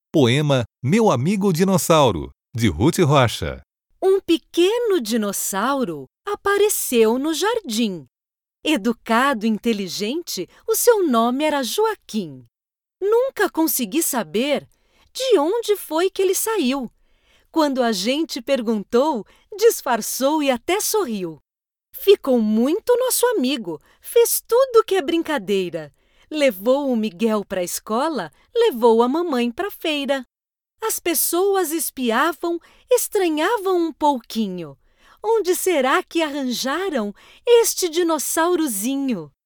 Poema Meu Amigo Dinossauro, de Ruth Rocha. Um pequeno dinossauro apareceu no jardim. Educado e inteligente, o seu nome era Joaquim. Nunca consegui saber de onde foi que ele saiu. Quando a gente perguntou, disfarçou e até sorriu. Ficou muito nosso amigo, fez tudo que é brincadeira. Levou o Miguel para a escola, levou a mamãe para a feira. As pessoas espiavam, estranhavam um pouquinho. Onde será que arranjaram este dinossaurozinho?